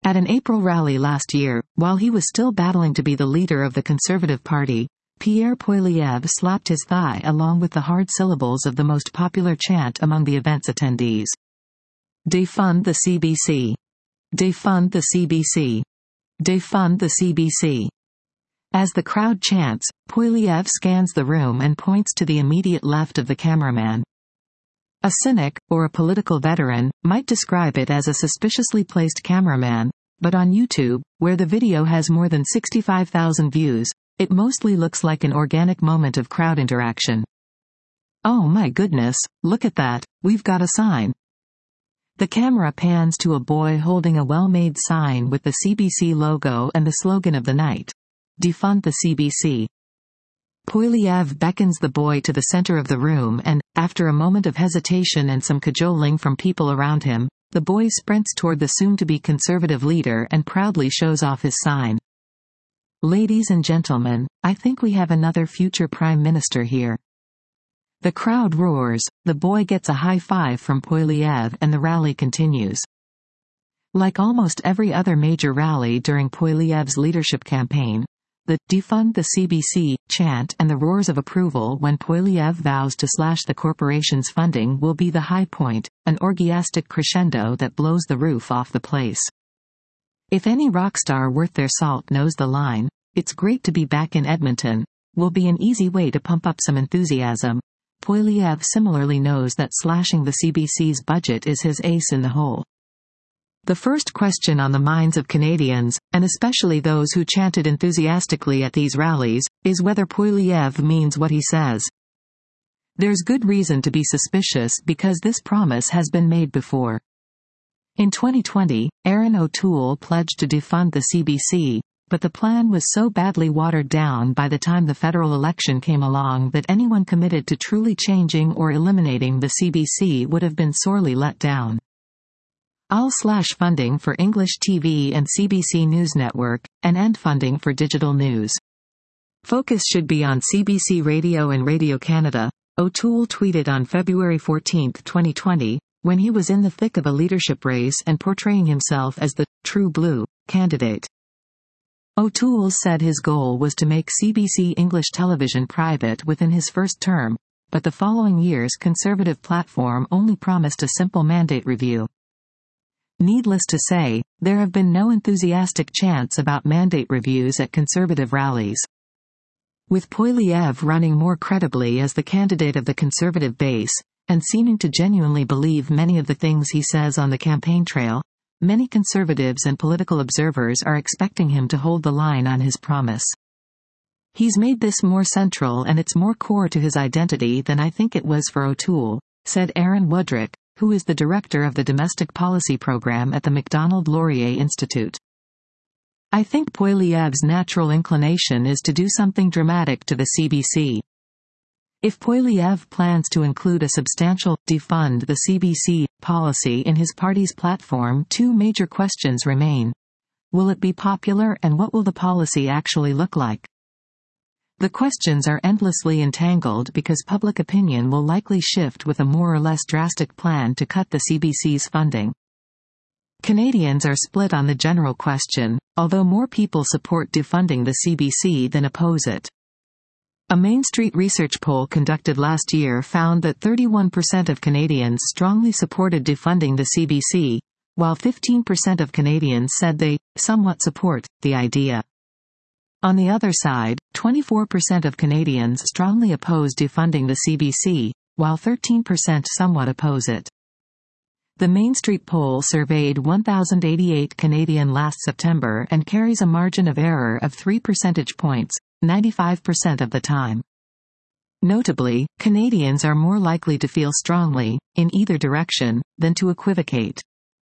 At an April rally last year, while he was still battling to be the leader of the Conservative Party, Pierre Poilievre slapped his thigh along with the hard syllables of the most popular chant among the event's attendees. Defund the CBC. Defund the CBC. Defund the CBC. As the crowd chants, Poilievre scans the room and points to the immediate left of the cameraman. A cynic, or a political veteran, might describe it as a suspiciously placed cameraman, but on YouTube, where the video has more than 65,000 views, it mostly looks like an organic moment of crowd interaction. Oh my goodness, look at that, we've got a sign. The camera pans to a boy holding a well-made sign with the CBC logo and the slogan of the night. Defund the CBC. Poilievre beckons the boy to the center of the room and, after a moment of hesitation and some cajoling from people around him, the boy sprints toward the soon-to-be Conservative leader and proudly shows off his sign. Ladies and gentlemen, I think we have another future Prime Minister here. The crowd roars, the boy gets a high five from Poilievre and the rally continues. Like almost every other major rally during Poilievre's leadership campaign, the "Defund the CBC" chant and the roars of approval when Poilievre vows to slash the corporation's funding will be the high point, an orgiastic crescendo that blows the roof off the place. If any rock star worth their salt knows the line, "It's great to be back in Edmonton," will be an easy way to pump up some enthusiasm, Poilievre similarly knows that slashing the CBC's budget is his ace in the hole. The first question on the minds of Canadians, and especially those who chanted enthusiastically at these rallies, is whether Poilievre means what he says. There's good reason to be suspicious because this promise has been made before. In 2020, Erin O'Toole pledged to defund the CBC, but the plan was so badly watered down by the time the federal election came along that anyone committed to truly changing or eliminating the CBC would have been sorely let down. I'll slash funding for English TV and CBC News Network, and end funding for digital news. Focus should be on CBC Radio and Radio-Canada, O'Toole tweeted on February 14, 2020, when he was in the thick of a leadership race and portraying himself as the "true blue" candidate. O'Toole said his goal was to make CBC English television private within his first term, but the following year's Conservative platform only promised a simple mandate review. Needless to say, there have been no enthusiastic chants about mandate reviews at Conservative rallies. With Poilievre running more credibly as the candidate of the Conservative base, and seeming to genuinely believe many of the things he says on the campaign trail, many Conservatives and political observers are expecting him to hold the line on his promise. He's made this more central and it's more core to his identity than I think it was for O'Toole, said Aaron Woodrick, who is the director of the Domestic Policy Program at the Macdonald-Laurier Institute. I think Poilievre's natural inclination is to do something dramatic to the CBC. If Poilievre plans to include a substantial "defund the CBC" policy in his party's platform, two major questions remain. Will it be popular and what will the policy actually look like? The questions are endlessly entangled because public opinion will likely shift with a more or less drastic plan to cut the CBC's funding. Canadians are split on the general question, although more people support defunding the CBC than oppose it. A Main Street research poll conducted last year found that 31% of Canadians strongly supported defunding the CBC, while 15% of Canadians said they somewhat support the idea. On the other side, 24% of Canadians strongly oppose defunding the CBC, while 13% somewhat oppose it. The Main Street poll surveyed 1,088 Canadians last September and carries a margin of error of 3 percentage points, 95% of the time. Notably, Canadians are more likely to feel strongly, in either direction, than to equivocate.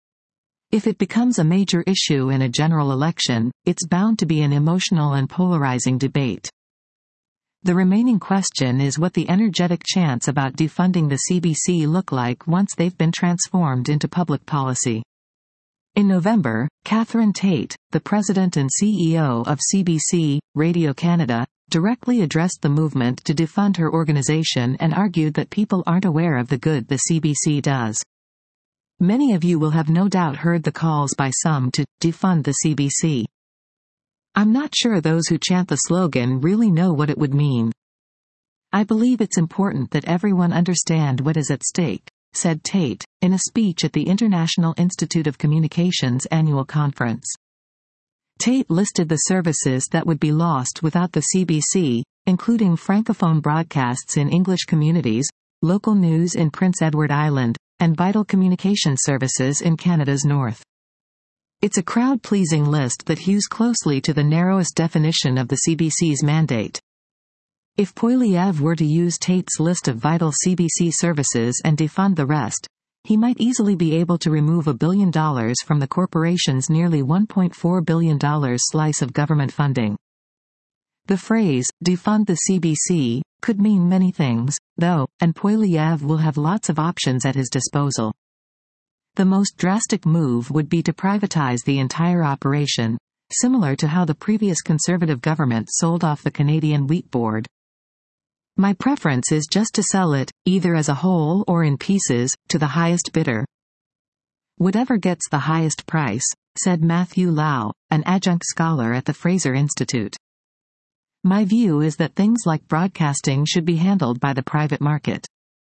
If it becomes a major issue in a general election, it's bound to be an emotional and polarizing debate. The remaining question is what the energetic chants about defunding the CBC look like once they've been transformed into public policy. In November, Catherine Tate, the president and CEO of CBC, Radio-Canada, directly addressed the movement to defund her organization and argued that people aren't aware of the good the CBC does. Many of you will have no doubt heard the calls by some to defund the CBC. I'm not sure those who chant the slogan really know what it would mean. I believe it's important that everyone understand what is at stake, said Tate, in a speech at the International Institute of Communications annual conference. Tate listed the services that would be lost without the CBC, including francophone broadcasts in English communities, local news in Prince Edward Island, and vital communication services in Canada's north. It's a crowd-pleasing list that hews closely to the narrowest definition of the CBC's mandate. If Poilievre were to use Tate's list of vital CBC services and defund the rest, he might easily be able to remove $1 billion from the corporation's nearly $1.4 billion slice of government funding. The phrase, defund the CBC, could mean many things, though, and Poilievre will have lots of options at his disposal. The most drastic move would be to privatize the entire operation, similar to how the previous Conservative government sold off the Canadian Wheat Board. My preference is just to sell it, either as a whole or in pieces, to the highest bidder. Whatever gets the highest price, said Matthew Lau, an adjunct scholar at the Fraser Institute. My view is that things like broadcasting should be handled by the private market.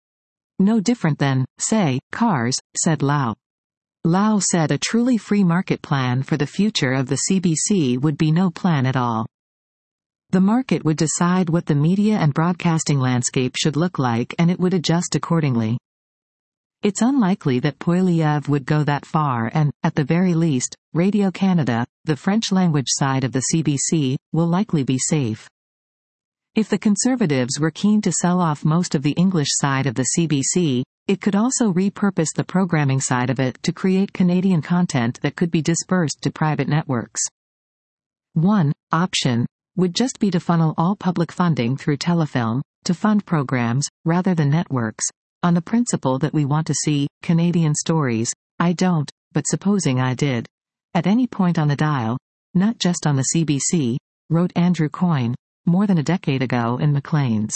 No different than, say, cars, said Lau. Lau said a truly free market plan for the future of the CBC would be no plan at all. The market would decide what the media and broadcasting landscape should look like and it would adjust accordingly. It's unlikely that Poilievre would go that far and, at the very least, Radio-Canada, the French-language side of the CBC, will likely be safe. If the Conservatives were keen to sell off most of the English side of the CBC, it could also repurpose the programming side of it to create Canadian content that could be dispersed to private networks. One option would just be to funnel all public funding through Telefilm, to fund programs, rather than networks, on the principle that we want to see Canadian stories. I don't, but supposing I did. At any point on the dial, not just on the CBC, wrote Andrew Coyne, more than a decade ago in Maclean's.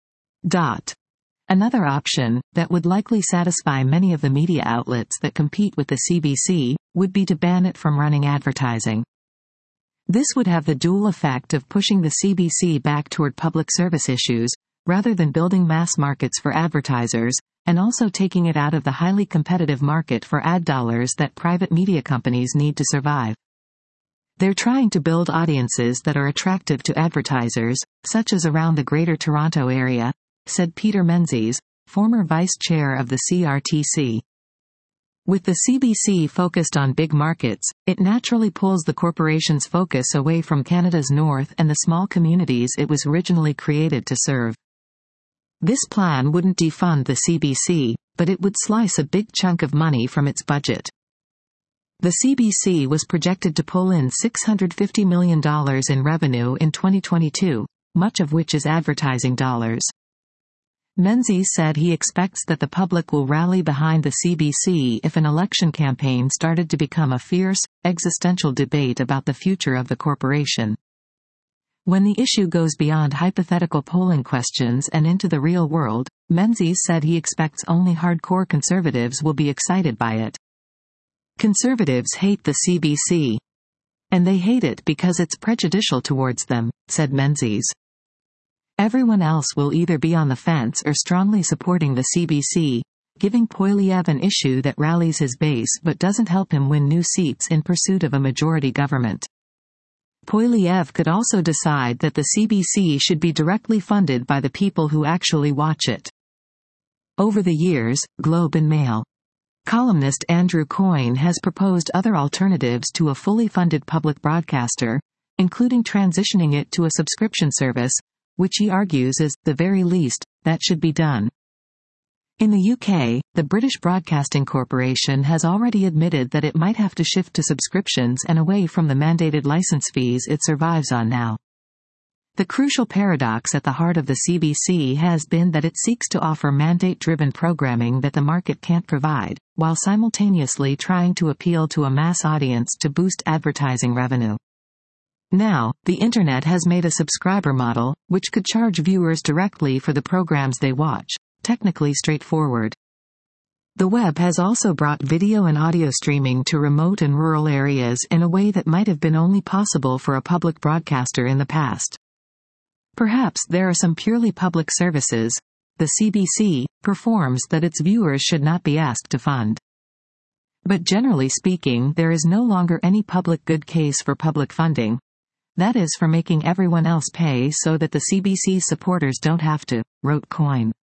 Another option, that would likely satisfy many of the media outlets that compete with the CBC, would be to ban it from running advertising. This would have the dual effect of pushing the CBC back toward public service issues, rather than building mass markets for advertisers, and also taking it out of the highly competitive market for ad dollars that private media companies need to survive. They're trying to build audiences that are attractive to advertisers, such as around the Greater Toronto Area, said Peter Menzies, former vice chair of the CRTC. With the CBC focused on big markets, it naturally pulls the corporation's focus away from Canada's north and the small communities it was originally created to serve. This plan wouldn't defund the CBC, but it would slice a big chunk of money from its budget. The CBC was projected to pull in $650 million in revenue in 2022, much of which is advertising dollars. Menzies said he expects that the public will rally behind the CBC if an election campaign started to become a fierce, existential debate about the future of the corporation. When the issue goes beyond hypothetical polling questions and into the real world, Menzies said he expects only hardcore conservatives will be excited by it. Conservatives hate the CBC. And they hate it because it's prejudicial towards them, said Menzies. Everyone else will either be on the fence or strongly supporting the CBC, giving Poilievre an issue that rallies his base but doesn't help him win new seats in pursuit of a majority government. Poilievre could also decide that the CBC should be directly funded by the people who actually watch it. Over the years, Globe and Mail columnist Andrew Coyne has proposed other alternatives to a fully funded public broadcaster, including transitioning it to a subscription service, which he argues is, the very least, that should be done. In the UK, the British Broadcasting Corporation has already admitted that it might have to shift to subscriptions and away from the mandated license fees it survives on now. The crucial paradox at the heart of the CBC has been that it seeks to offer mandate-driven programming that the market can't provide, while simultaneously trying to appeal to a mass audience to boost advertising revenue. Now, the Internet has made a subscriber model, which could charge viewers directly for the programs they watch, technically straightforward. The web has also brought video and audio streaming to remote and rural areas in a way that might have been only possible for a public broadcaster in the past. Perhaps there are some purely public services the CBC performs that its viewers should not be asked to fund. But generally speaking, there is no longer any public good case for public funding. That is for making everyone else pay so that the CBC supporters don't have to, wrote Coyne.